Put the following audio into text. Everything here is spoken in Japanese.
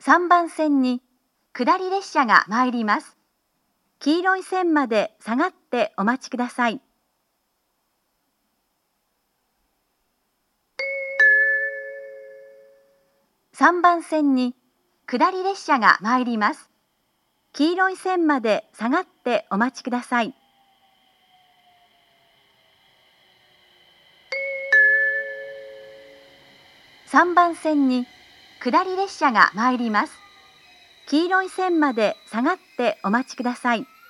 3番線に下り列車が参ります。黄色い線まで下がってお待ちください。3番線に下り列車が参ります。黄色い線まで下がってお待ちください。3番線に下り列車が参ります。黄色い線まで下がってお待ちください。